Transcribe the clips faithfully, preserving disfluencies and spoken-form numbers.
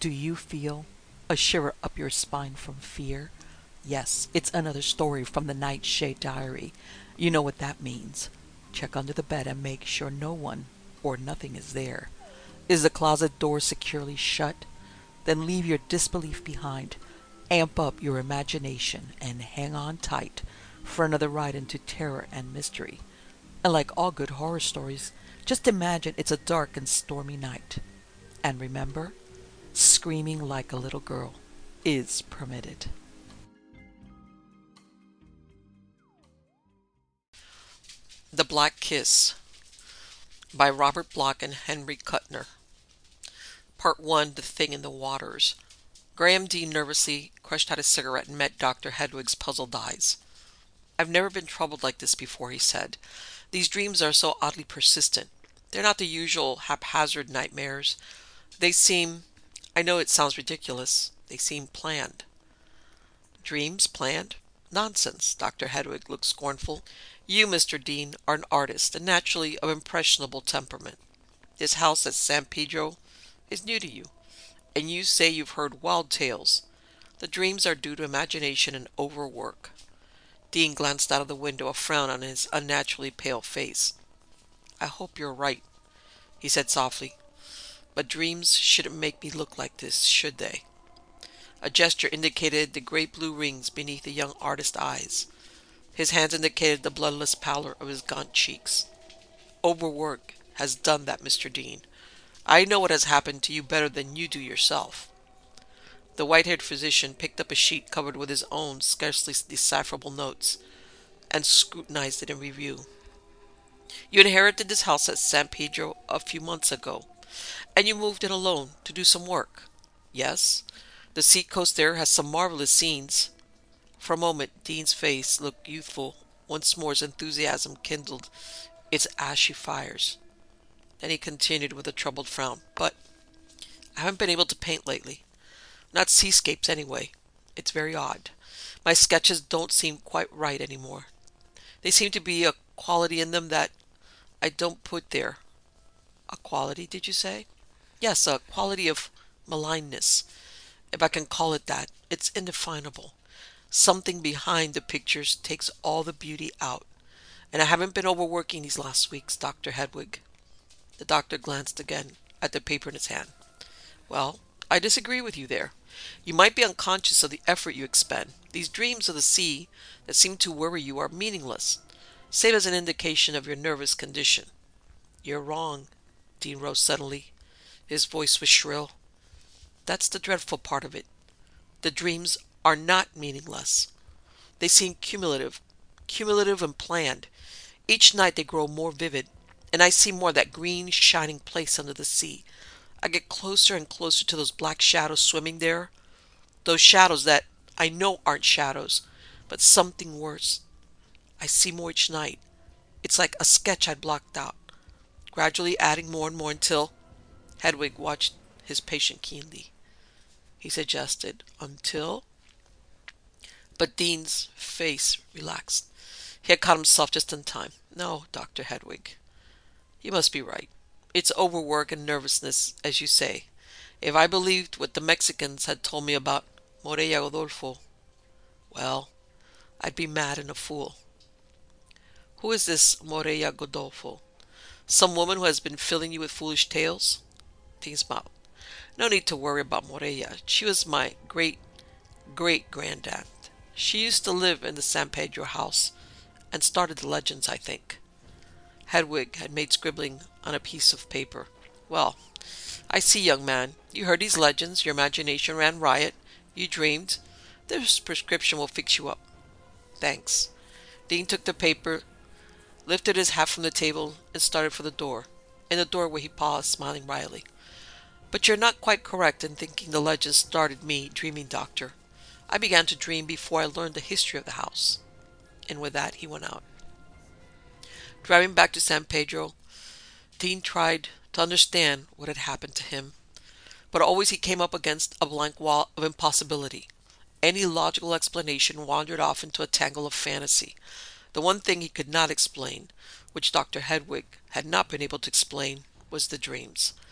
Do you feel a shiver up your spine from fear? Yes, it's another story from the Nightshade Diary. You know what that means. Check under the bed and make sure no one or nothing is there. Is the closet door securely shut? Then leave your disbelief behind. Amp up your imagination and hang on tight for another ride into terror and mystery. And like all good horror stories, just imagine it's a dark and stormy night. And remember, screaming like a little girl is permitted. The Black Kiss by Robert Bloch and Henry Kuttner. Part one. The Thing in the Waters. Graham Dean nervously crushed out a cigarette and met Doctor Hedwig's puzzled eyes. "I've never been troubled like this before," he said. "These dreams are so oddly persistent. They're not the usual haphazard nightmares. They seem, I know it sounds ridiculous, they seem planned." "Dreams planned? Nonsense." Doctor Hedwig looked scornful. "You, Mister Dean, are an artist, and naturally of impressionable temperament. This house at San Pedro is new to you, and you say you've heard wild tales. The dreams are due to imagination and overwork." Dean glanced out of the window, a frown on his unnaturally pale face. "I hope you're right," he said softly. "But dreams shouldn't make me look like this, should they?" A gesture indicated the great blue rings beneath the young artist's eyes. His hands indicated the bloodless pallor of his gaunt cheeks. "Overwork has done that, Mister Dean. I know what has happened to you better than you do yourself." The white-haired physician picked up a sheet covered with his own scarcely decipherable notes and scrutinized it in review. "You inherited this house at San Pedro a few months ago, and you moved in alone to do some work. Yes, the seacoast there has some marvelous scenes." For a moment Dean's face looked youthful. Once more his enthusiasm kindled its ashy fires. Then he continued with a troubled frown. "But I haven't been able to paint lately. Not seascapes, anyway. It's very odd. My sketches don't seem quite right anymore. They seem to be a quality in them that I don't put there." "A quality, did you say?" "Yes, a quality of malignness, if I can call it that. It's indefinable. Something behind the pictures takes all the beauty out. And I haven't been overworking these last weeks, Doctor Hedwig." The doctor glanced again at the paper in his hand. "Well, I disagree with you there. You might be unconscious of the effort you expend. These dreams of the sea that seem to worry you are meaningless, save as an indication of your nervous condition." "You're wrong." Dean rose suddenly. His voice was shrill. "That's the dreadful part of it. The dreams are not meaningless. They seem cumulative, cumulative and planned. Each night they grow more vivid, and I see more of that green, shining place under the sea. I get closer and closer to those black shadows swimming there. Those shadows that I know aren't shadows, but something worse. I see more each night. It's like a sketch I'd blocked out, gradually adding more and more until—" Hedwig watched his patient keenly. He suggested, "Until—" But Dean's face relaxed. He had caught himself just in time. "No, Doctor Hedwig, you must be right. It's overwork and nervousness, as you say. If I believed what the Mexicans had told me about Morella Godolfo, well, I'd be mad and a fool." "Who is this Morella Godolfo? Some woman who has been filling you with foolish tales?" Dean smiled. "No need to worry about Morella. She was my great great granddad. She used to live in the San Pedro house and started the legends, I think." Hedwig had made scribbling on a piece of paper. "Well, I see, young man. You heard these legends. Your imagination ran riot. You dreamed. This prescription will fix you up." "Thanks." Dean took the paper, lifted his hat from the table, and started for the door. In the doorway he paused, smiling wryly. "But you're not quite correct in thinking the legends started me dreaming, Doctor. I began to dream before I learned the history of the house." And with that he went out. Driving back to San Pedro, Dean tried to understand what had happened to him, but always he came up against a blank wall of impossibility. Any logical explanation wandered off into a tangle of fantasy. The one thing he could not explain, which Doctor Hedwig had not been able to explain, was the dreams.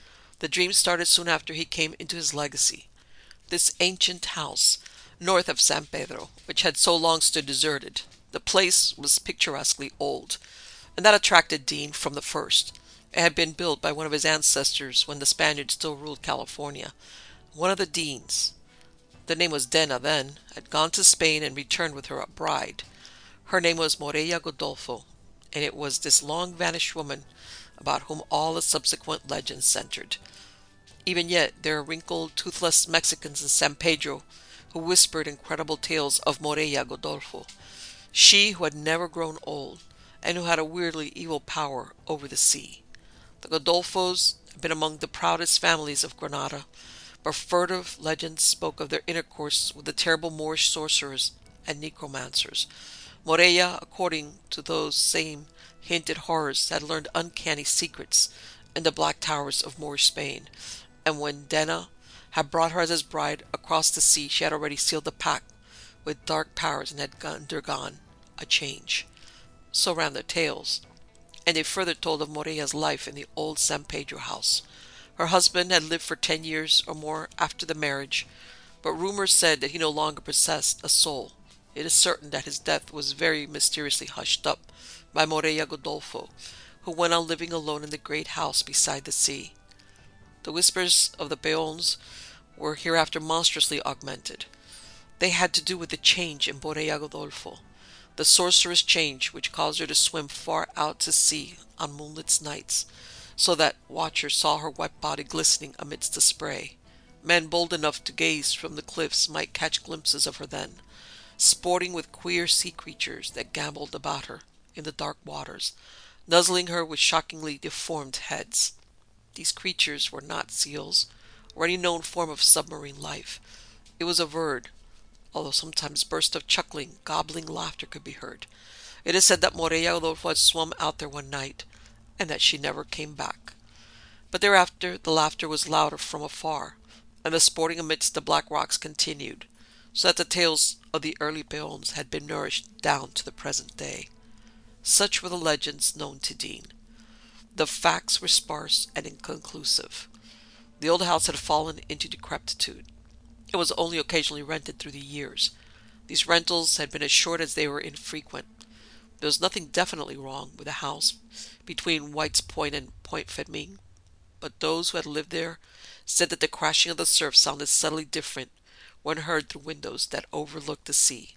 The dream started soon after he came into his legacy. This ancient house, north of San Pedro, which had so long stood deserted. The place was picturesquely old, and that attracted Dean from the first. It had been built by one of his ancestors when the Spaniards still ruled California. One of the Deans, the name was Dena then, had gone to Spain and returned with her bride. Her name was Morella Godolfo, and it was this long-vanished woman about whom all the subsequent legends centered. Even yet, there are wrinkled, toothless Mexicans in San Pedro who whispered incredible tales of Morella Godolfo, she who had never grown old and who had a weirdly evil power over the sea. The Godolfos had been among the proudest families of Granada, but furtive legends spoke of their intercourse with the terrible Moorish sorcerers and necromancers. Morella, according to those same hinted horrors, had learned uncanny secrets in the black towers of Moorish Spain, and when Dena had brought her as his bride across the sea, she had already sealed the pact with dark powers and had undergone a change. So ran their tales, and they further told of Morella's life in the old San Pedro house. Her husband had lived for ten years or more after the marriage, but rumors said that he no longer possessed a soul. It is certain that his death was very mysteriously hushed up by Morella Godolfo, who went on living alone in the great house beside the sea. The whispers of the Peons were hereafter monstrously augmented. They had to do with the change in Morella Godolfo, the sorcerous change which caused her to swim far out to sea on moonlit nights, so that watchers saw her wet body glistening amidst the spray. Men bold enough to gaze from the cliffs might catch glimpses of her then, sporting with queer sea creatures that gamboled about her in the dark waters, nuzzling her with shockingly deformed heads. These creatures were not seals, or any known form of submarine life. It was averred, although sometimes bursts of chuckling, gobbling laughter could be heard. It is said that Morella Godolfo had swum out there one night, and that she never came back. But thereafter the laughter was louder from afar, and the sporting amidst the black rocks continued, so that the tales of the early Peons had been nourished down to the present day. Such were the legends known to Dean. The facts were sparse and inconclusive. The old house had fallen into decrepitude. It was only occasionally rented through the years. These rentals had been as short as they were infrequent. There was nothing definitely wrong with the house between White's Point and Point Fermin, but those who had lived there said that the crashing of the surf sounded subtly different when heard through windows that overlooked the sea.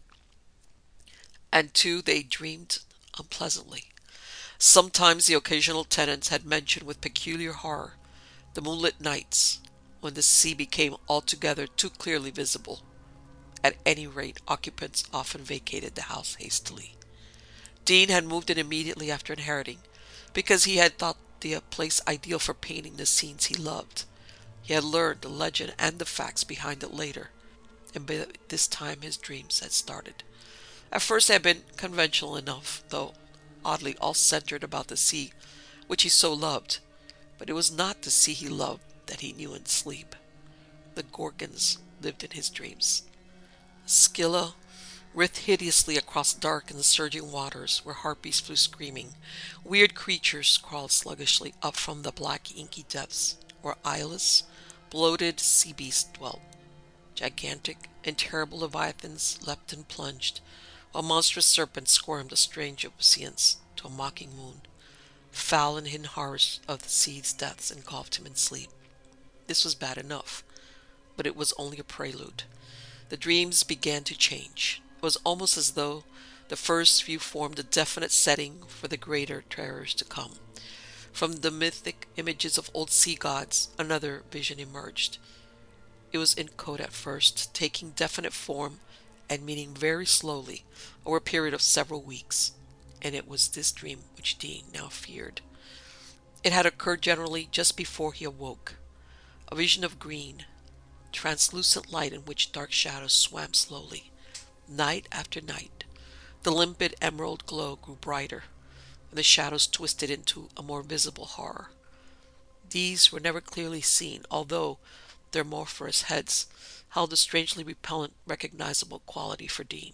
And too, they dreamed unpleasantly. Sometimes the occasional tenants had mentioned with peculiar horror the moonlit nights when the sea became altogether too clearly visible. At any rate, occupants often vacated the house hastily. Dean had moved in immediately after inheriting, because he had thought the place ideal for painting the scenes he loved. He had learned the legend and the facts behind it later, and by this time his dreams had started. At first they had been conventional enough, though oddly all centered about the sea, which he so loved. But it was not the sea he loved that he knew in sleep. The Gorgons lived in his dreams. Scylla writhed hideously across dark and surging waters where harpies flew screaming. Weird creatures crawled sluggishly up from the black inky depths where eyeless, bloated sea beasts dwelt. Gigantic and terrible leviathans leapt and plunged, while monstrous serpents squirmed a strange obeisance to a mocking moon. Foul and hidden horrors of the sea's depths engulfed him in sleep. This was bad enough, but it was only a prelude. The dreams began to change. It was almost as though the first few formed a definite setting for the greater terrors to come. From the mythic images of old sea gods, another vision emerged. It was in code at first, taking definite form and meaning very slowly over a period of several weeks, and it was this dream which Dean now feared. It had occurred generally just before he awoke. A vision of green, translucent light in which dark shadows swam slowly. Night after night, the limpid emerald glow grew brighter, and the shadows twisted into a more visible horror. These were never clearly seen, although their amorphous heads held a strangely repellent, recognizable quality for Dean.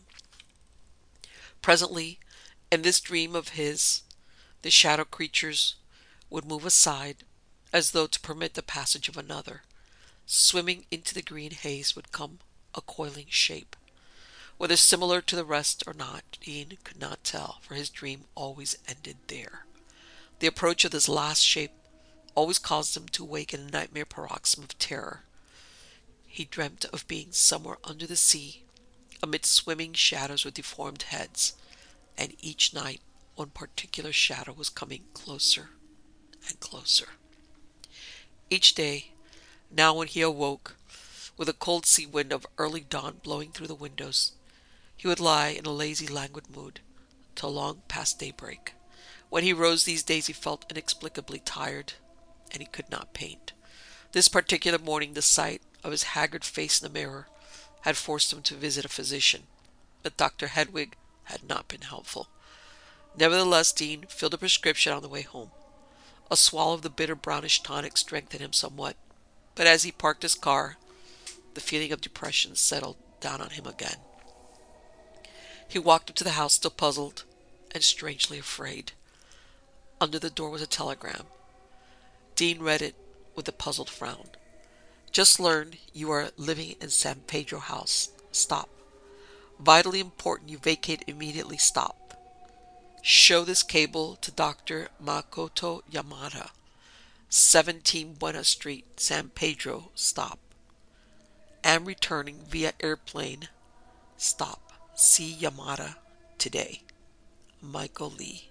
Presently, in this dream of his, the shadow creatures would move aside, as though to permit the passage of another. Swimming into the green haze would come a coiling shape. Whether similar to the rest or not, Dean could not tell, for his dream always ended there. The approach of this last shape always caused him to wake in a nightmare paroxysm of terror. He dreamt of being somewhere under the sea, amid swimming shadows with deformed heads, and each night one particular shadow was coming closer and closer. Each day, now when he awoke, with a cold sea wind of early dawn blowing through the windows, he would lie in a lazy, languid mood till long past daybreak. When he rose these days he felt inexplicably tired, and he could not paint. This particular morning the sight of his haggard face in the mirror had forced him to visit a physician, but Doctor Hedwig had not been helpful. Nevertheless, Dean filled a prescription on the way home. A swallow of the bitter brownish tonic strengthened him somewhat, but as he parked his car, the feeling of depression settled down on him again. He walked up to the house still puzzled and strangely afraid. Under the door was a telegram. Dean read it with a puzzled frown. Just learned you are living in San Pedro House. Stop. Vitally important you vacate immediately. Stop. Show this cable to Doctor Makoto Yamada, seventeen Buena Street, San Pedro. Stop. Am returning via airplane. Stop. See Yamada today. Michael Lee.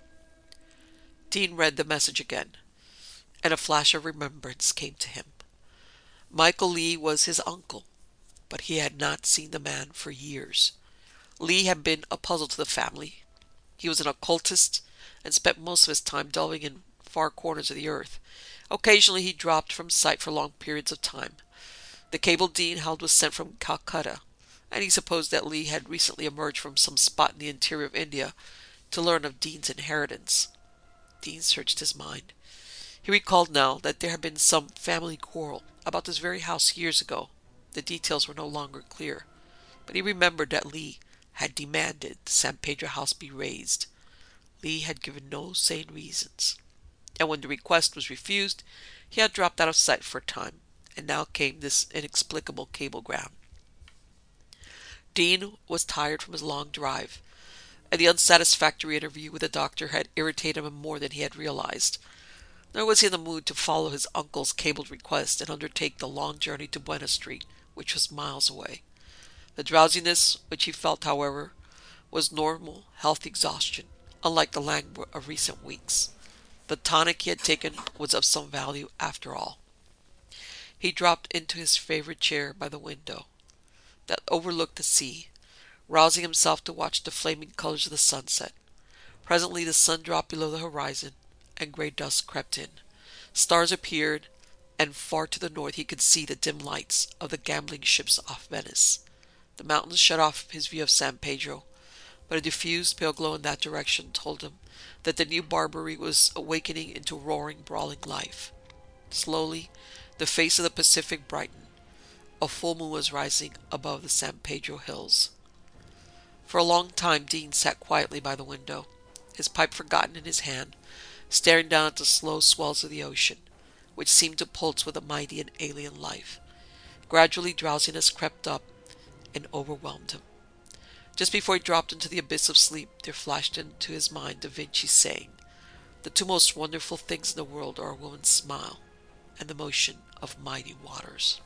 Dean read the message again, and a flash of remembrance came to him. Michael Lee was his uncle, but he had not seen the man for years. Lee had been a puzzle to the family. He was an occultist and spent most of his time delving in far corners of the earth. Occasionally he dropped from sight for long periods of time. The cable Dean held was sent from Calcutta, and he supposed that Lee had recently emerged from some spot in the interior of India to learn of Dean's inheritance. Dean searched his mind. He recalled now that there had been some family quarrel about this very house years ago. The details were no longer clear, but he remembered that Lee had demanded the San Pedro house be razed. Lee had given no sane reasons, and when the request was refused, he had dropped out of sight for a time, and now came this inexplicable cablegram. Dean was tired from his long drive, and the unsatisfactory interview with the doctor had irritated him more than he had realized. Nor was he in the mood to follow his uncle's cabled request and undertake the long journey to Buena Street, which was miles away. The drowsiness which he felt, however, was normal, healthy exhaustion, unlike the languor of recent weeks. The tonic he had taken was of some value after all. He dropped into his favorite chair by the window that overlooked the sea, rousing himself to watch the flaming colors of the sunset. Presently the sun dropped below the horizon, and grey dusk crept in. Stars appeared, and far to the north he could see the dim lights of the gambling ships off Venice. The mountains shut off his view of San Pedro, but a diffused pale glow in that direction told him that the new Barbary was awakening into roaring, brawling life. Slowly, the face of the Pacific brightened. A full moon was rising above the San Pedro hills. For a long time Dean sat quietly by the window, his pipe forgotten in his hand, staring down at the slow swells of the ocean, which seemed to pulse with a mighty and alien life. Gradually drowsiness crept up and overwhelmed him. Just before he dropped into the abyss of sleep, there flashed into his mind Da Vinci's saying, "The two most wonderful things in the world are a woman's smile and the motion of mighty waters."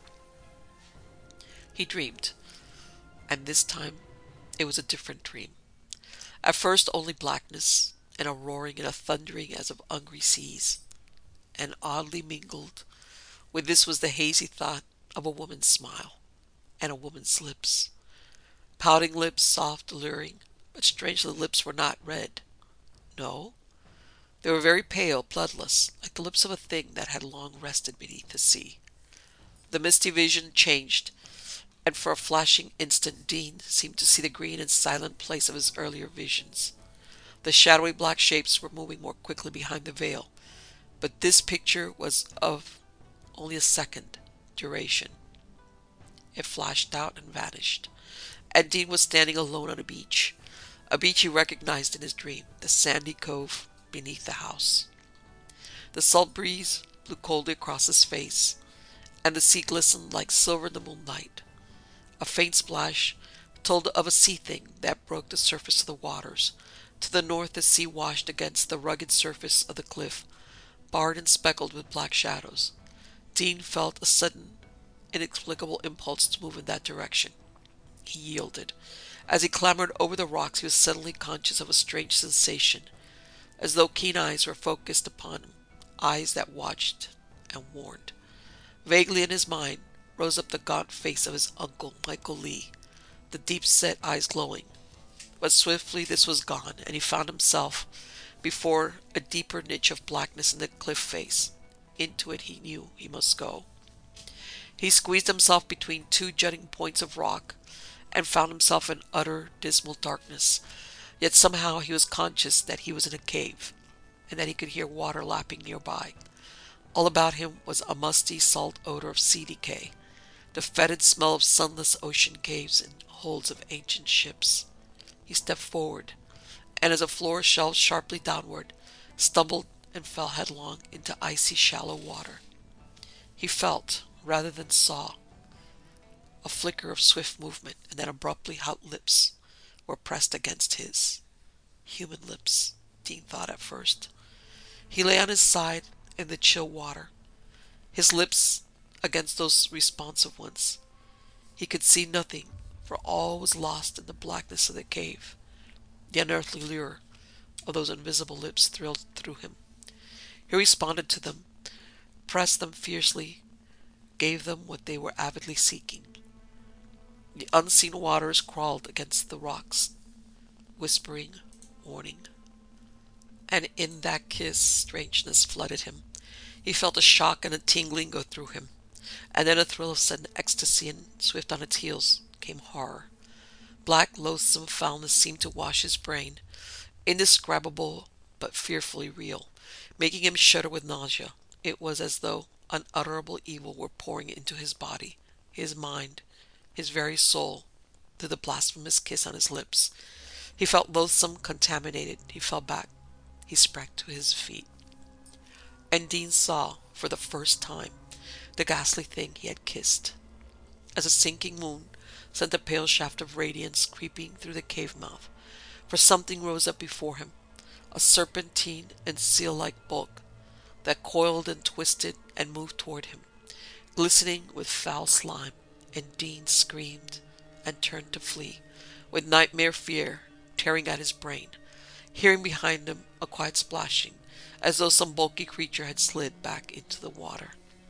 He dreamed, and this time it was a different dream. At first only blackness, and a roaring and a thundering as of hungry seas, and oddly mingled with this was the hazy thought of a woman's smile, and a woman's lips. Pouting lips, soft, alluring, but strangely the lips were not red. No, they were very pale, bloodless, like the lips of a thing that had long rested beneath the sea. The misty vision changed, and for a flashing instant Dean seemed to see the green and silent place of his earlier visions. The shadowy black shapes were moving more quickly behind the veil, but this picture was of only a second duration. It flashed out and vanished, and Dean was standing alone on a beach, a beach he recognized in his dream, the sandy cove beneath the house. The salt breeze blew coldly across his face, and the sea glistened like silver in the moonlight. A faint splash told of a sea thing that broke the surface of the waters. To the north the sea washed against the rugged surface of the cliff, barred and speckled with black shadows. Dean felt a sudden, inexplicable impulse to move in that direction. He yielded. As he clambered over the rocks, he was suddenly conscious of a strange sensation, as though keen eyes were focused upon him, eyes that watched and warned. Vaguely in his mind rose up the gaunt face of his uncle, Michael Lee, the deep-set eyes glowing. But swiftly this was gone, and he found himself before a deeper niche of blackness in the cliff face. Into it he knew he must go. He squeezed himself between two jutting points of rock, and found himself in utter dismal darkness. Yet somehow he was conscious that he was in a cave, and that he could hear water lapping nearby. All about him was a musty salt odor of sea decay, the fetid smell of sunless ocean caves and holds of ancient ships. He stepped forward, and as a floor shelved sharply downward, stumbled and fell headlong into icy shallow water. He felt, rather than saw, a flicker of swift movement, and then abruptly hot lips were pressed against his. Human lips, Dean thought at first. He lay on his side in the chill water, his lips against those responsive ones. He could see nothing, for all was lost in the blackness of the cave. The unearthly lure of those invisible lips thrilled through him. He responded to them, pressed them fiercely, gave them what they were avidly seeking. The unseen waters crawled against the rocks, whispering warning. And in that kiss, strangeness flooded him. He felt a shock and a tingling go through him, and then a thrill of sudden ecstasy, and swift on its heels came horror. Black, loathsome foulness seemed to wash his brain, indescribable but fearfully real, making him shudder with nausea. It was as though unutterable evil were pouring into his body, his mind, his very soul, through the blasphemous kiss on his lips. He felt loathsome, contaminated. He fell back. He sprang to his feet. And Dean saw, for the first time, the ghastly thing he had kissed. As a sinking moon sent a pale shaft of radiance creeping through the cave mouth, for something rose up before him, a serpentine and seal-like bulk that coiled and twisted and moved toward him, glistening with foul slime, and Dean screamed and turned to flee, with nightmare fear tearing at his brain, hearing behind him a quiet splashing, as though some bulky creature had slid back into the water.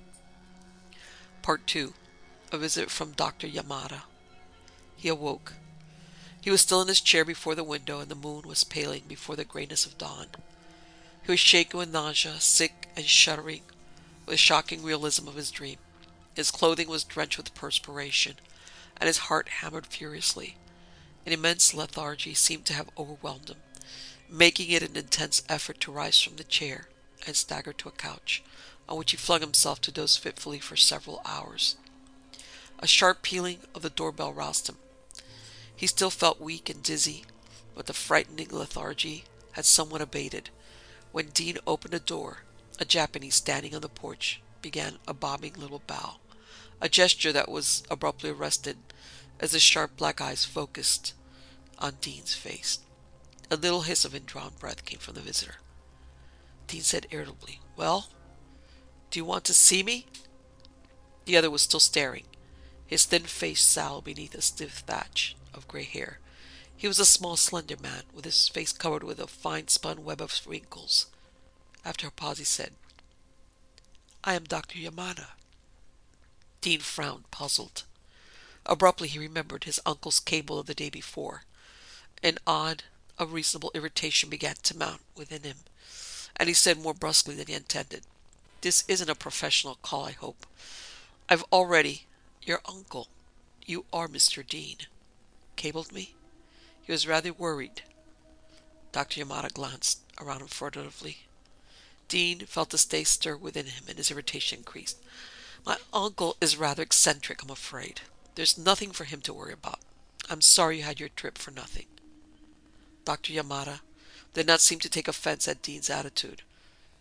Part two. A visit from Doctor Yamada. He awoke. He was still in his chair before the window, and the moon was paling before the grayness of dawn. He was shaken with nausea, sick and shuddering with the shocking realism of his dream. His clothing was drenched with perspiration, and his heart hammered furiously. An immense lethargy seemed to have overwhelmed him, making it an intense effort to rise from the chair and stagger to a couch, on which he flung himself to doze fitfully for several hours. A sharp pealing of the doorbell roused him. He still felt weak and dizzy, but the frightening lethargy had somewhat abated. When Dean opened the door, a Japanese standing on the porch began a bobbing little bow, a gesture that was abruptly arrested as the sharp black eyes focused on Dean's face. A little hiss of indrawn breath came from the visitor. Dean said irritably, "Well, do you want to see me?" The other was still staring, his thin face sallow beneath a stiff thatch of gray hair. He was a small, slender man, with his face covered with a fine-spun web of wrinkles. After a pause he said, "I am Doctor Yamada." Dean frowned, puzzled. Abruptly he remembered his uncle's cable of the day before. An odd, unreasonable irritation began to mount within him, and he said more brusquely than he intended, "This isn't a professional call, I hope. I've already... Your uncle, you are Mister Dean, cabled me?" He was rather worried. Doctor Yamada glanced around him furtively. Dean felt the stay stir within him, and his irritation increased. "My uncle is rather eccentric, I'm afraid. There's nothing for him to worry about. I'm sorry you had your trip for nothing." Doctor Yamada did not seem to take offense at Dean's attitude.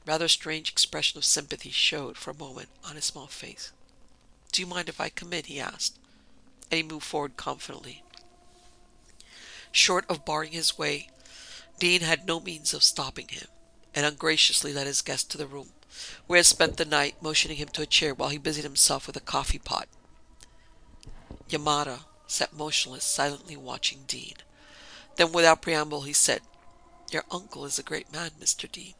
Rather strange expression of sympathy showed for a moment on his small face. "Do you mind if I come in?" he asked, and he moved forward confidently. Short of barring his way, Dean had no means of stopping him, and ungraciously led his guest to the room, where he had spent the night, motioning him to a chair while he busied himself with a coffee pot. Yamada sat motionless, silently watching Dean. Then, without preamble, he said, "Your uncle is a great man, Mister Dean."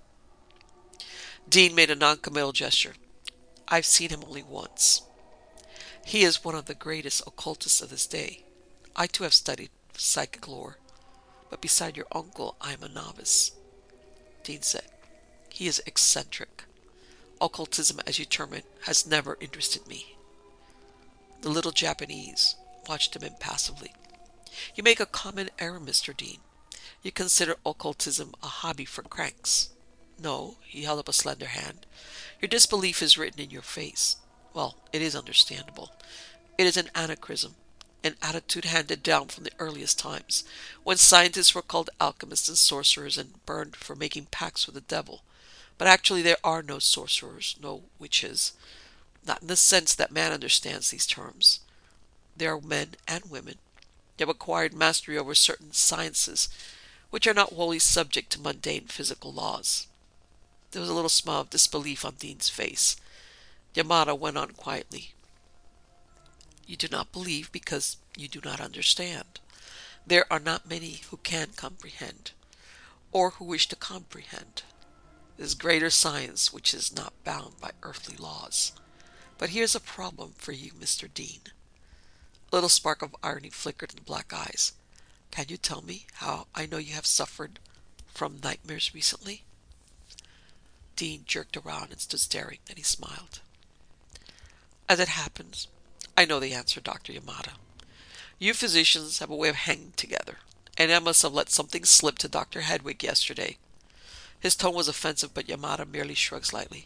Dean made a non-committal gesture. "I've seen him only once. He is one of the greatest occultists of this day. I too have studied psychic lore, but beside your uncle I am a novice." Dean said, "He is eccentric. Occultism, as you term it, has never interested me." The little Japanese watched him impassively. "You make a common error, Mister Dean. You consider occultism a hobby for cranks. No," he held up a slender hand, "your disbelief is written in your face. Well, it is understandable. It is an anachronism, an attitude handed down from the earliest times, when scientists were called alchemists and sorcerers and burned for making pacts with the devil. But actually there are no sorcerers, no witches, not in the sense that man understands these terms. There are men and women. They have acquired mastery over certain sciences, which are not wholly subject to mundane physical laws." There was a little smile of disbelief on Dean's face. Yamada went on quietly. "You do not believe because you do not understand. There are not many who can comprehend, or who wish to comprehend, this greater science which is not bound by earthly laws. But here's a problem for you, Mister Dean." A little spark of irony flickered in the black eyes. "Can you tell me how I know you have suffered from nightmares recently?" Dean jerked around and stood staring, then he smiled. "As it happens, I know the answer, Doctor Yamada. You physicians have a way of hanging together, and I must have let something slip to Doctor Hedwig yesterday." His tone was offensive, but Yamada merely shrugged slightly.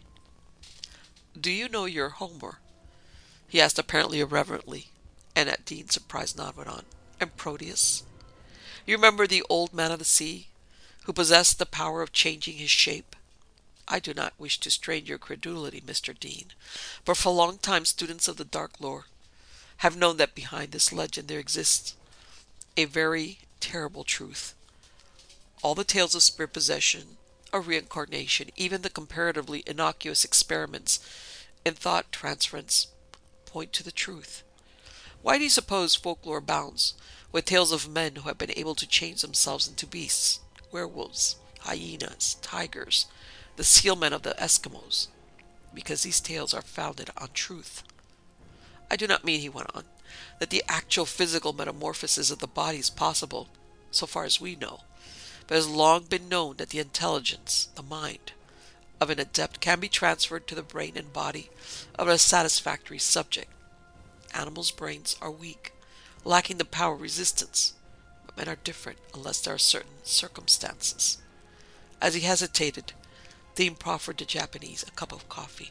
"Do you know your Homer?" he asked apparently irreverently, and at Dean's surprised nod went on. "And Proteus? You remember the old man of the sea, who possessed the power of changing his shape? I do not wish to strain your credulity, Mister Dean, but for a long time students of the dark lore have known that behind this legend there exists a very terrible truth. All the tales of spirit possession, of reincarnation, even the comparatively innocuous experiments in thought transference, point to the truth. Why do you suppose folklore abounds with tales of men who have been able to change themselves into beasts, werewolves, hyenas, tigers, the sealmen of the Eskimos? Because these tales are founded on truth. I do not mean," he went on, "that the actual physical metamorphosis of the body is possible, so far as we know, but it has long been known that the intelligence, the mind, of an adept can be transferred to the brain and body of a satisfactory subject. Animals' brains are weak, lacking the power of resistance, but men are different unless there are certain circumstances." As he hesitated, Dean proffered the Japanese a cup of coffee.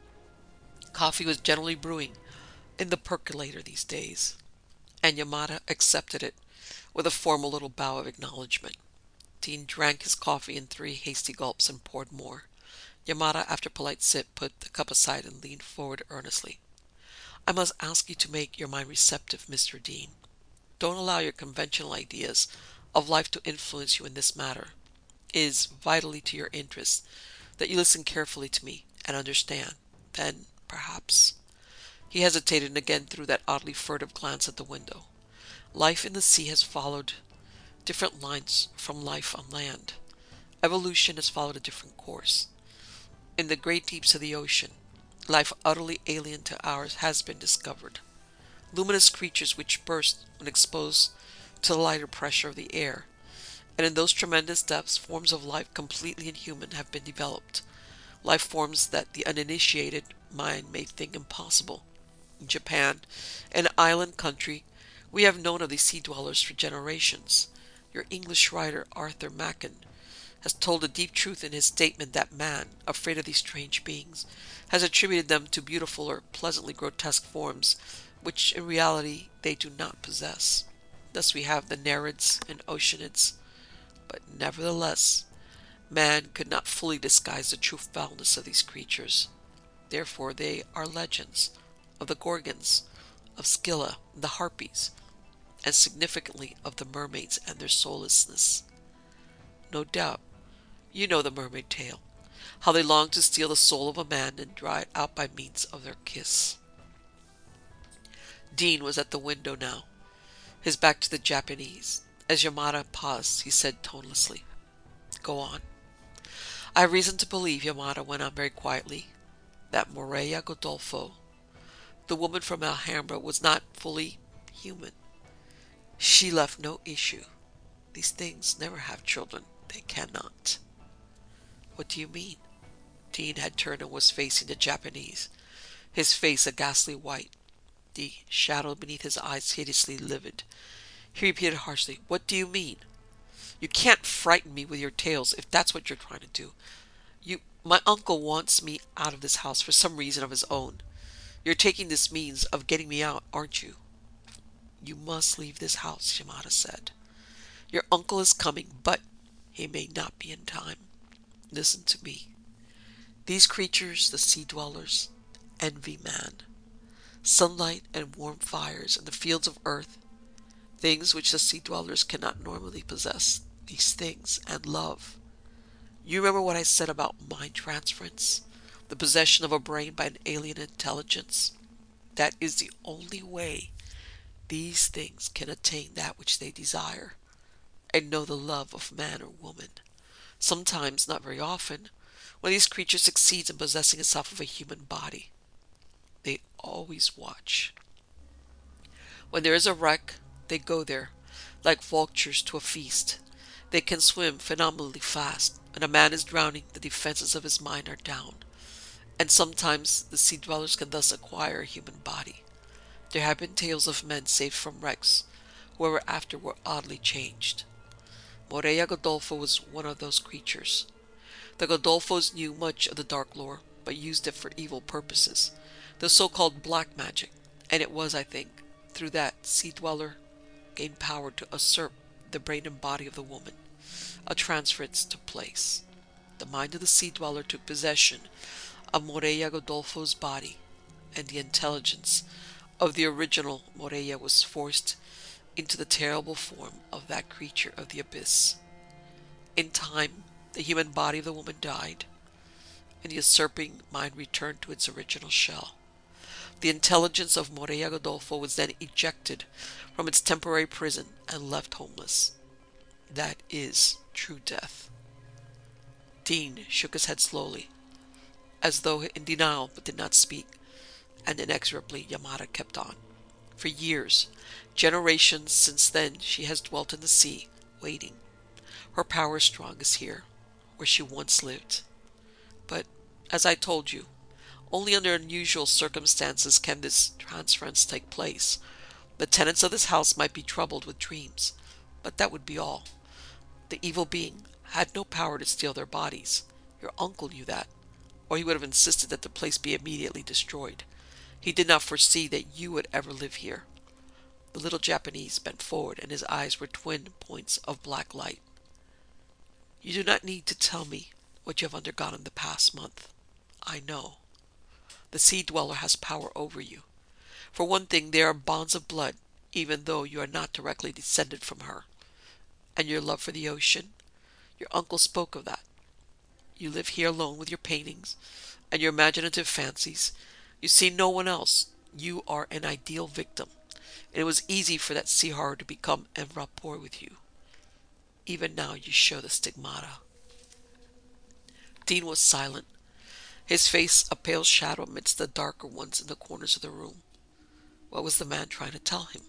Coffee was generally brewing in the percolator these days, and Yamada accepted it with a formal little bow of acknowledgement. Dean drank his coffee in three hasty gulps and poured more. Yamada, after a polite sip, put the cup aside and leaned forward earnestly. "I must ask you to make your mind receptive, Mister Dean. Don't allow your conventional ideas of life to influence you in this matter. It is vitally to your interest that you listen carefully to me and understand. Then, perhaps—" He hesitated and again threw that oddly furtive glance at the window. "Life in the sea has followed different lines from life on land. Evolution has followed a different course. In the great deeps of the ocean, life utterly alien to ours has been discovered. Luminous creatures which burst when exposed to the lighter pressure of the air. And in those tremendous depths, forms of life completely inhuman have been developed. Life forms that the uninitiated mind may think impossible. In Japan, an island country, we have known of these sea dwellers for generations. Your English writer, Arthur Machen, has told a deep truth in his statement that man, afraid of these strange beings, has attributed them to beautiful or pleasantly grotesque forms, which in reality they do not possess. Thus we have the Nereids and Oceanids, but nevertheless Man could not fully disguise the true foulness of these creatures. Therefore they are legends of the Gorgons, of Scylla, the Harpies, and significantly of the mermaids and their soullessness. No doubt you know the mermaid tale, how they long to steal the soul of a man and draw it out by means of their kiss. Dean was at the window now, his back to the Japanese. As Yamada paused, he said tonelessly, "Go on." "I have reason to believe," Yamada went on very quietly, "that Morella Godolpho, the woman from Alhambra, was not fully human. She left no issue. These things never have children. They cannot." "What do you mean?" Dean had turned and was facing the Japanese, his face a ghastly white, the shadow beneath his eyes hideously livid. He repeated harshly, "What do you mean? You can't frighten me with your tales if that's what you're trying to do. You, my uncle wants me out of this house for some reason of his own. You're taking this means of getting me out, aren't you?" "You must leave this house," Yamada said. "Your uncle is coming, but he may not be in time. Listen to me. These creatures, the sea dwellers, envy man. Sunlight and warm fires and the fields of earth, things which the sea dwellers cannot normally possess, these things, and love. You remember what I said about mind transference, the possession of a brain by an alien intelligence? That is the only way these things can attain that which they desire, and know the love of man or woman. Sometimes, not very often, when these creatures succeed in possessing itself of a human body, they always watch. When there is a wreck, they go there, like vultures to a feast. They can swim phenomenally fast. When a man is drowning, the defenses of his mind are down, and sometimes the sea dwellers can thus acquire a human body. There have been tales of men saved from wrecks, who ever after were oddly changed. Morella Godolpho was one of those creatures. The Godolphos knew much of the dark lore, but used it for evil purposes, the so-called black magic, and it was, I think, through that sea dweller gained power to usurp the brain and body of the woman. A transference took place. The mind of the sea dweller took possession of Morella Godolpho's body, and the intelligence of the original Morella was forced into the terrible form of that creature of the abyss. In time, the human body of the woman died, and the usurping mind returned to its original shell. The intelligence of Morella Godolpho was then ejected from its temporary prison and left homeless. That is true death. Dean shook his head slowly, as though in denial, but did not speak, and inexorably Yamada kept on. For years, generations since then, she has dwelt in the sea, waiting. Her power is strongest here, where she once lived. But, as I told you, only under unusual circumstances can this transference take place. The tenants of this house might be troubled with dreams, but that would be all. The evil being had no power to steal their bodies. Your uncle knew that, or he would have insisted that the place be immediately destroyed. He did not foresee that you would ever live here. The little Japanese bent forward, and his eyes were twin points of black light. You do not need to tell me what you have undergone in the past month. I know. The sea dweller has power over you. For one thing, there are bonds of blood, even though you are not directly descended from her. And your love for the ocean? Your uncle spoke of that. You live here alone with your paintings and your imaginative fancies. You see no one else. You are an ideal victim, and it was easy for that sea horror to become en rapport with you. Even now you show the stigmata. Dean was silent, his face a pale shadow amidst the darker ones in the corners of the room. What was the man trying to tell him?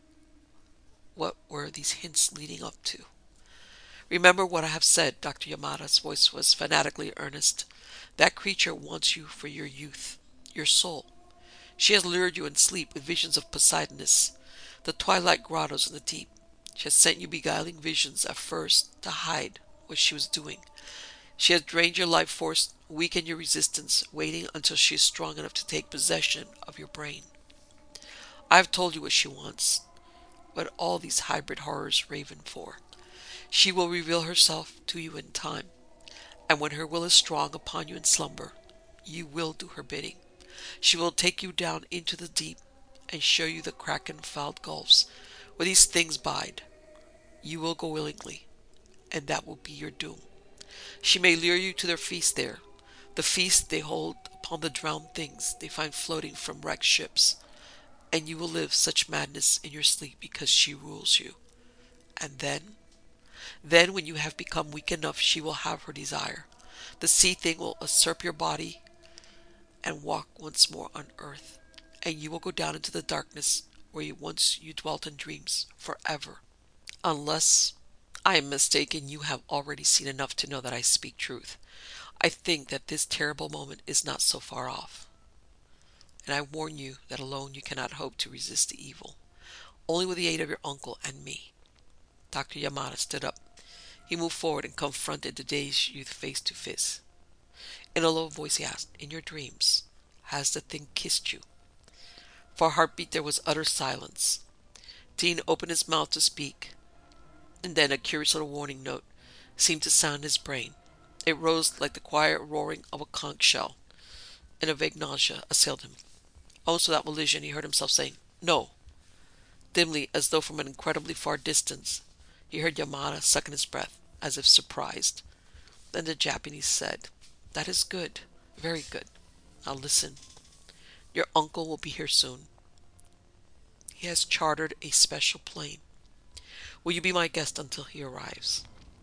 What were these hints leading up to? Remember what I have said, Doctor Yamada's voice was fanatically earnest. That creature wants you for your youth, your soul. She has lured you in sleep with visions of Poseidonus, the twilight grottos in the deep. She has sent you beguiling visions at first to hide what she was doing. She has drained your life force, weakened your resistance, waiting until she is strong enough to take possession of your brain. I have told you what she wants, what all these hybrid horrors raven for. She will reveal herself to you in time. And when her will is strong upon you in slumber, you will do her bidding. She will take you down into the deep and show you the kraken-fouled gulfs where these things bide. You will go willingly, and that will be your doom. She may lure you to their feast there, the feast they hold upon the drowned things they find floating from wrecked ships, and you will live such madness in your sleep because she rules you. And then, then when you have become weak enough, she will have her desire. The sea thing will usurp your body and walk once more on earth, and you will go down into the darkness where you once you dwelt in dreams forever. Unless I am mistaken, you have already seen enough to know that I speak truth. I think that this terrible moment is not so far off, and I warn you that alone you cannot hope to resist the evil. Only with the aid of your uncle and me. Doctor Yamada stood up. He moved forward and confronted the dazed youth face to face. In a low voice he asked, "In your dreams, has the thing kissed you?" For a heartbeat there was utter silence. Dean opened his mouth to speak, and then a curious little warning note seemed to sound in his brain. It rose like the quiet roaring of a conch shell, and a vague nausea assailed him. Almost without volition he heard himself saying, "No." Dimly, as though from an incredibly far distance, he heard Yamada suck in his breath, as if surprised. Then the Japanese said, "That is good, very good. Now listen. Your uncle will be here soon. He has chartered a special plane. Will you be my guest until he arrives?"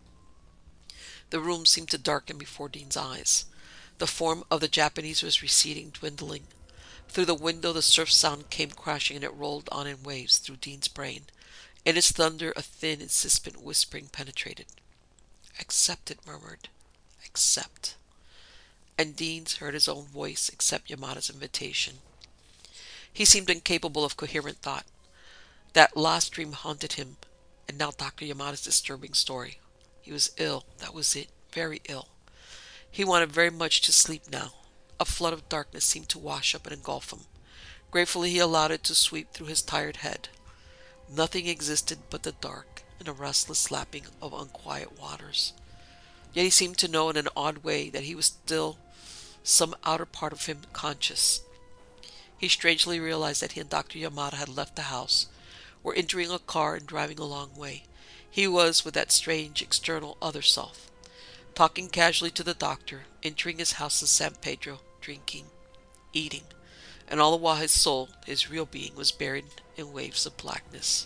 The room seemed to darken before Dean's eyes. The form of the Japanese was receding, dwindling. Through the window the surf sound came crashing, and it rolled on in waves through Dean's brain. In its thunder a thin, insistent whispering penetrated. "Accept," it murmured. "Accept." And Dean heard his own voice accept Yamada's invitation. He seemed incapable of coherent thought. That last dream haunted him, and now Doctor Yamada's disturbing story. He was ill, that was it, very ill. He wanted very much to sleep now. A flood of darkness seemed to wash up and engulf him. Gratefully he allowed it to sweep through his tired head. Nothing existed but the dark and a restless lapping of unquiet waters. Yet he seemed to know in an odd way that he was still some outer part of him conscious. He strangely realized that he and Doctor Yamada had left the house, were entering a car and driving a long way. He was with that strange external other self, talking casually to the doctor, entering his house in San Pedro, drinking, eating, and all the while his soul, his real being, was buried in waves of blackness.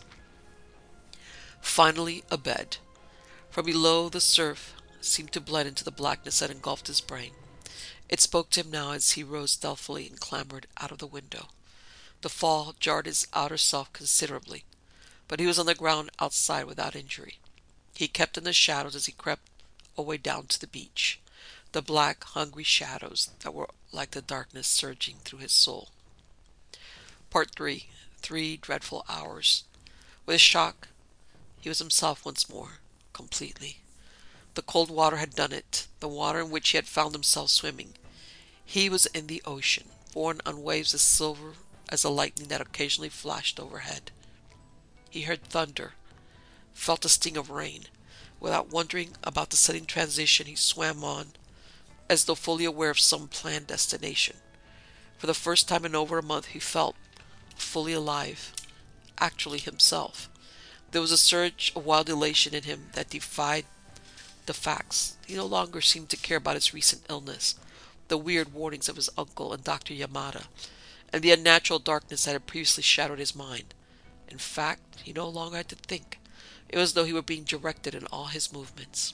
Finally, a bed. From below, the surf seemed to blend into the blackness that engulfed his brain. It spoke to him now as he rose stealthily and clambered out of the window. The fall jarred his outer self considerably, but he was on the ground outside without injury. He kept in the shadows as he crept away down to the beach, the black, hungry shadows that were like the darkness surging through his soul. Part three. Three dreadful hours. With a shock, he was himself once more, completely. The cold water had done it, the water in which he had found himself swimming. He was in the ocean, borne on waves as silver as the lightning that occasionally flashed overhead. He heard thunder, felt a sting of rain. Without wondering about the sudden transition, he swam on, as though fully aware of some planned destination. For the first time in over a month he felt fully alive, actually himself. There was a surge of wild elation in him that defied the facts. He no longer seemed to care about his recent illness, the weird warnings of his uncle and Doctor Yamada, and the unnatural darkness that had previously shadowed his mind. In fact, he no longer had to think. It was as though he were being directed in all his movements.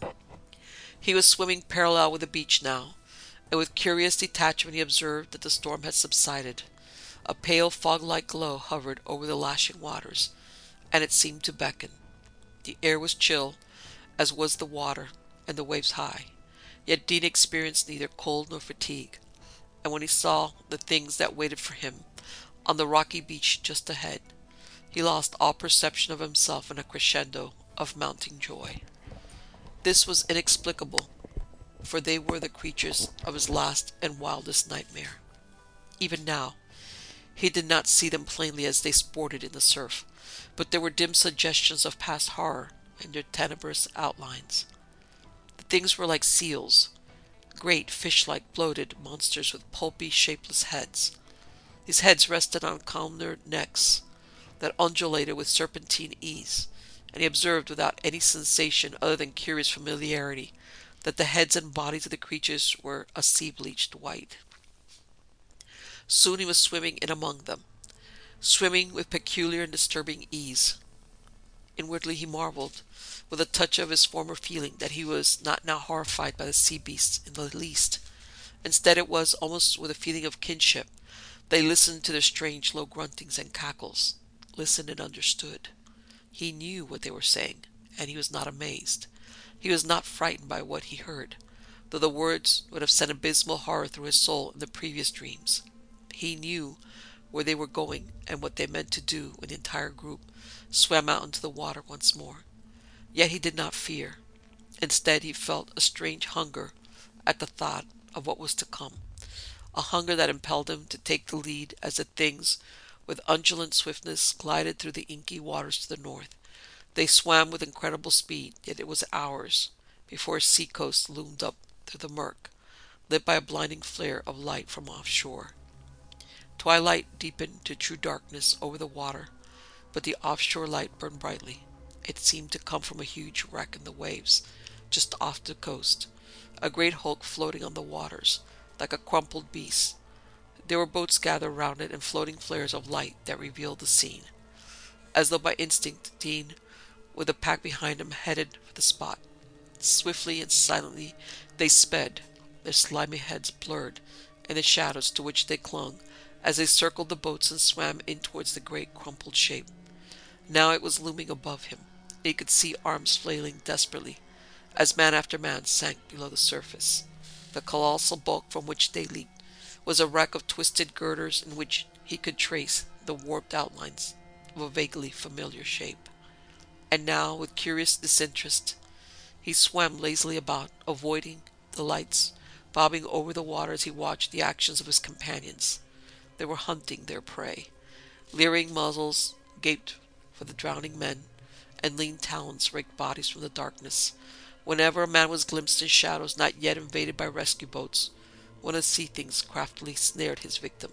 He was swimming parallel with the beach now, and with curious detachment he observed that the storm had subsided. A pale fog-like glow hovered over the lashing waters, and it seemed to beckon. The air was chill, as was the water, and the waves high. Yet Dean experienced neither cold nor fatigue, and when he saw the things that waited for him on the rocky beach just ahead, he lost all perception of himself in a crescendo of mounting joy. This was inexplicable, for they were the creatures of his last and wildest nightmare. Even now, he did not see them plainly as they sported in the surf, but there were dim suggestions of past horror in their tenebrous outlines. The things were like seals, great fish-like bloated monsters with pulpy, shapeless heads. These heads rested on columnar necks that undulated with serpentine ease, and he observed without any sensation other than curious familiarity that the heads and bodies of the creatures were a sea-bleached white. Soon he was swimming in among them, swimming with peculiar and disturbing ease. Inwardly he marveled, with a touch of his former feeling, that he was not now horrified by the sea beasts in the least. Instead, it was almost with a feeling of kinship they listened to their strange low gruntings and cackles, listened and understood. He knew what they were saying, and he was not amazed. He was not frightened by what he heard, though the words would have sent abysmal horror through his soul in the previous dreams. He knew where they were going and what they meant to do when the entire group swam out into the water once more. Yet he did not fear. Instead, he felt a strange hunger at the thought of what was to come, a hunger that impelled him to take the lead as the things, with undulant swiftness, glided through the inky waters to the north. They swam with incredible speed, yet it was hours before a sea-coast loomed up through the murk, lit by a blinding flare of light from offshore. Twilight deepened to true darkness over the water, but the offshore light burned brightly. It seemed to come from a huge wreck in the waves, just off the coast, a great hulk floating on the waters, like a crumpled beast. There were boats gathered round it and floating flares of light that revealed the scene. As though by instinct, Dean, with a pack behind him, headed for the spot. Swiftly and silently they sped, their slimy heads blurred in the shadows to which they clung as they circled the boats and swam in towards the great crumpled shape. Now it was looming above him. He could see arms flailing desperately as man after man sank below the surface. The colossal bulk from which they leaped was a wreck of twisted girders in which he could trace the warped outlines of a vaguely familiar shape. And now, with curious disinterest, he swam lazily about, avoiding the lights, bobbing over the water as he watched the actions of his companions. They were hunting their prey. Leering muzzles gaped for the drowning men, and lean talons raked bodies from the darkness. Whenever a man was glimpsed in shadows not yet invaded by rescue boats, one of the sea things craftily snared his victim.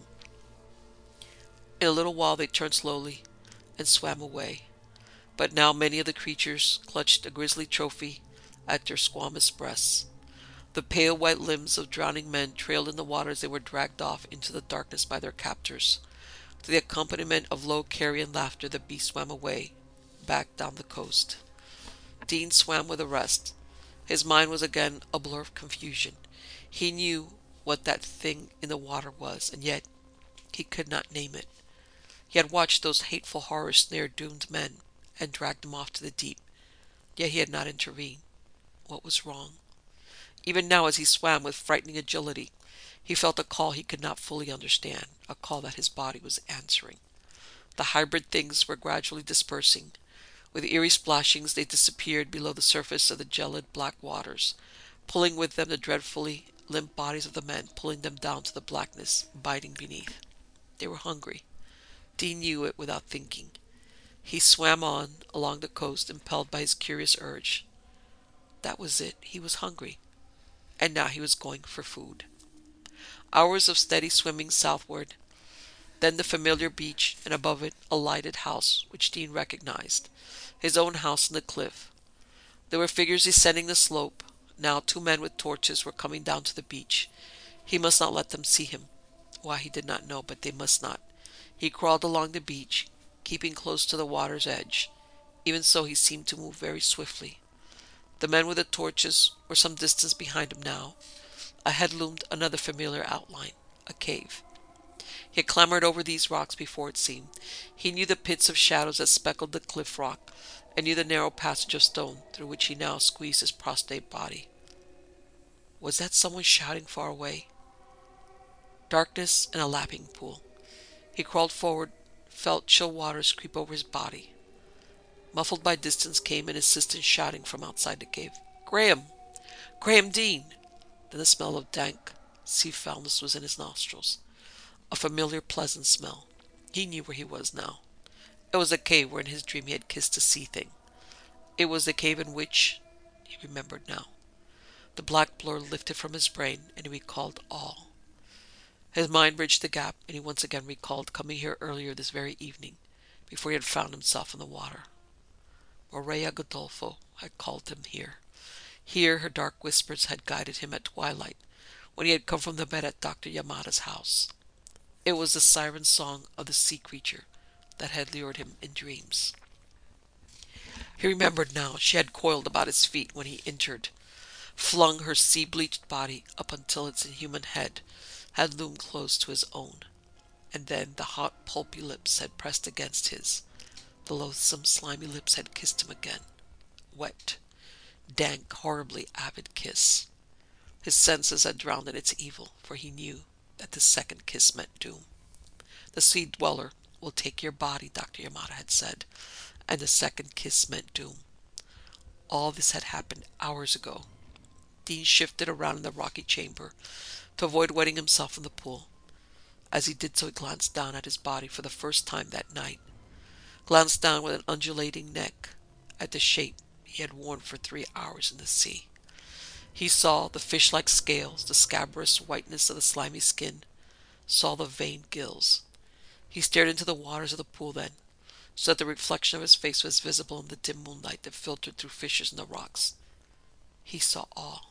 In a little while they turned slowly and swam away, but now many of the creatures clutched a grisly trophy at their squamous breasts. The pale white limbs of drowning men trailed in the water as they were dragged off into the darkness by their captors. To the accompaniment of low carrion laughter, the beast swam away, back down the coast. Dean swam with the rest. His mind was again a blur of confusion. He knew what that thing in the water was, and yet he could not name it. He had watched those hateful horrors snare doomed men and drag them off to the deep, yet he had not intervened. What was wrong? Even now, as he swam with frightening agility, he felt a call he could not fully understand, a call that his body was answering. The hybrid things were gradually dispersing. With eerie splashings they disappeared below the surface of the gelid black waters, pulling with them the dreadfully limp bodies of the men, pulling them down to the blackness, biting beneath. They were hungry. Dean knew it without thinking. He swam on, along the coast, impelled by his curious urge. That was it. He was hungry. And now he was going for food. Hours of steady swimming southward, then the familiar beach, and above it a lighted house which Dean recognized, his own house in the cliff. There were figures descending the slope. Now two men with torches were coming down to the beach. He must not let them see him. Why, he did not know, but they must not. He crawled along the beach, keeping close to the water's edge. Even so, he seemed to move very swiftly. The men with the torches were some distance behind him now. Ahead loomed another familiar outline, a cave. He had clambered over these rocks before, it seemed. He knew the pits of shadows that speckled the cliff rock, and knew the narrow passage of stone through which he now squeezed his prostrate body. Was that someone shouting far away? Darkness and a lapping pool. He crawled forward, felt chill waters creep over his body. Muffled by distance came an insistent shouting from outside the cave. "Graham! Graham Dean!" Then the smell of dank sea foulness was in his nostrils. A familiar, pleasant smell. He knew where he was now. It was the cave where in his dream he had kissed a sea thing. It was the cave in which... He remembered now. The black blur lifted from his brain, and he recalled all. His mind bridged the gap, and he once again recalled coming here earlier this very evening, before he had found himself in the water. Moreya Godolpho had called him here. Here her dark whispers had guided him at twilight, when he had come from the bed at Doctor Yamada's house. It was the siren song of the sea creature that had lured him in dreams. He remembered now she had coiled about his feet when he entered, flung her sea-bleached body up until its inhuman head had loomed close to his own, and then the hot, pulpy lips had pressed against his. The loathsome, slimy lips had kissed him again. Wet, dank, horribly avid kiss. His senses had drowned in its evil, for he knew that the second kiss meant doom. The sea dweller will take your body, Doctor Yamada had said, and the second kiss meant doom. All this had happened hours ago. Dean shifted around in the rocky chamber to avoid wetting himself in the pool. As he did so, he glanced down at his body for the first time that night, glanced down with an undulating neck at the shape he had worn for three hours in the sea. He saw the fish-like scales, the scabrous whiteness of the slimy skin, saw the veined gills. He stared into the waters of the pool then, so that the reflection of his face was visible in the dim moonlight that filtered through fissures in the rocks. He saw all.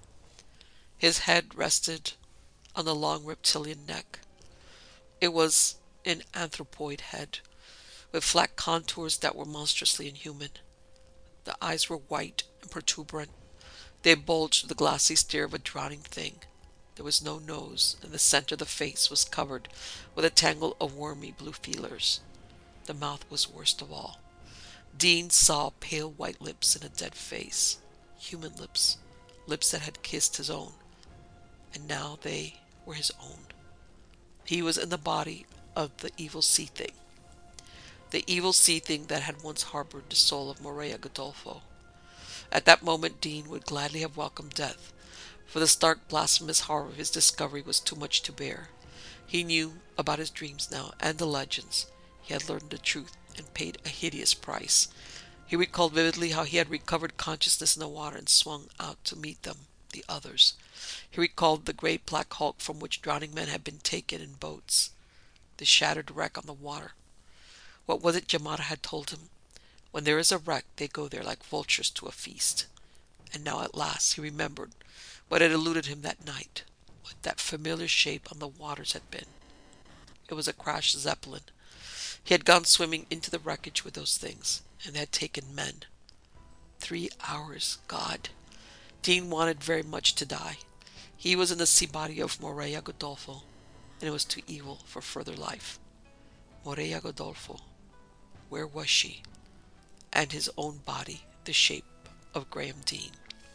His head rested on the long reptilian neck. It was an anthropoid head, with flat contours that were monstrously inhuman. The eyes were white and protuberant. They bulged with the glassy stare of a drowning thing. There was no nose, and the center of the face was covered with a tangle of wormy blue feelers. The mouth was worst of all. Dean saw pale white lips and a dead face. Human lips. Lips that had kissed his own. And now they were his own. He was in the body of the evil sea thing. The evil sea thing that had once harbored the soul of Moreya Godolpho. At that moment Dean would gladly have welcomed death, for the stark blasphemous horror of his discovery was too much to bear. He knew about his dreams now, and the legends. He had learned the truth, and paid a hideous price. He recalled vividly how he had recovered consciousness in the water and swung out to meet them, the others. He recalled the great black hulk from which drowning men had been taken in boats. The shattered wreck on the water. What was it Yamada had told him? When there is a wreck, they go there like vultures to a feast. And now at last he remembered what had eluded him that night, what that familiar shape on the waters had been. It was a crashed zeppelin. He had gone swimming into the wreckage with those things, and had taken men. Three hours, God. Dean wanted very much to die. He was in the sea body of Moreya Godolpho, and it was too evil for further life. Moreya Godolpho. Where was she? And his own body, the shape of Graham Dean.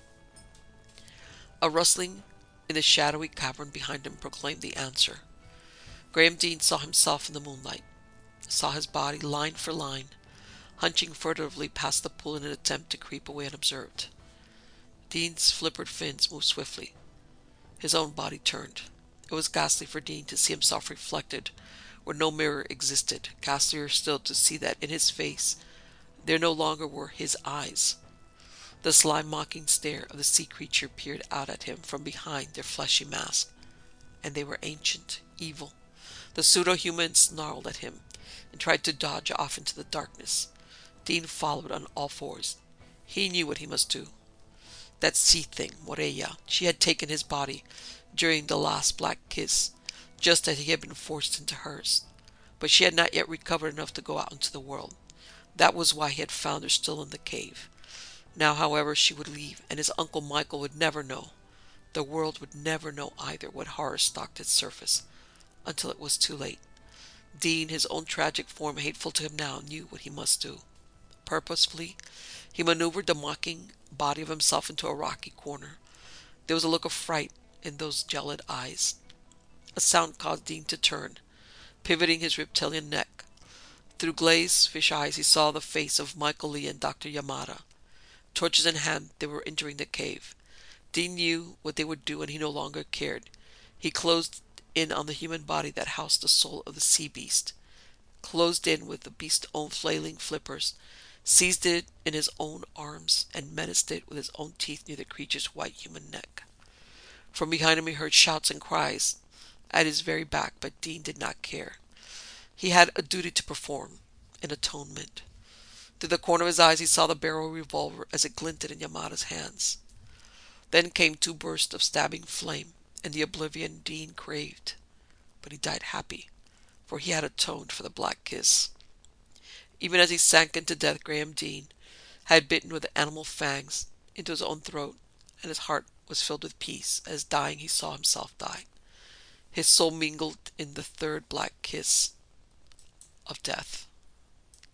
A rustling in the shadowy cavern behind him proclaimed the answer. Graham Dean saw himself in the moonlight, saw his body, line for line, hunching furtively past the pool in an attempt to creep away unobserved. Dean's flippered fins moved swiftly. His own body turned. It was ghastly for Dean to see himself reflected where no mirror existed, ghastlier still to see that in his face there no longer were his eyes. The sly mocking stare of the sea creature peered out at him from behind their fleshy mask, and they were ancient, evil. The pseudo-human snarled at him and tried to dodge off into the darkness. Dean followed on all fours. He knew what he must do. That sea thing, Moreya, she had taken his body during the last black kiss, just as he had been forced into hers. But she had not yet recovered enough to go out into the world. That was why he had found her still in the cave. Now, however, she would leave, and his Uncle Michael would never know. The world would never know either what horror stalked its surface, until it was too late. Dean, his own tragic form hateful to him now, knew what he must do. Purposefully, he maneuvered the mocking body of himself into a rocky corner. There was a look of fright in those gelid eyes. A sound caused Dean to turn, pivoting his reptilian neck. Through glazed fish eyes he saw the face of Michael Lee and Doctor Yamada. Torches in hand, they were entering the cave. Dean knew what they would do, and he no longer cared. He closed in on the human body that housed the soul of the sea beast. Closed in with the beast's own flailing flippers, seized it in his own arms, and menaced it with his own teeth near the creature's white human neck. From behind him he heard shouts and cries at his very back, but Dean did not care. He had a duty to perform, an atonement. Through the corner of his eyes he saw the barrel revolver as it glinted in Yamada's hands. Then came two bursts of stabbing flame, and the oblivion Dean craved. But he died happy, for he had atoned for the black kiss. Even as he sank into death, Graham Dean had bitten with animal fangs into his own throat, and his heart was filled with peace as dying he saw himself die. His soul mingled in the third black kiss of death.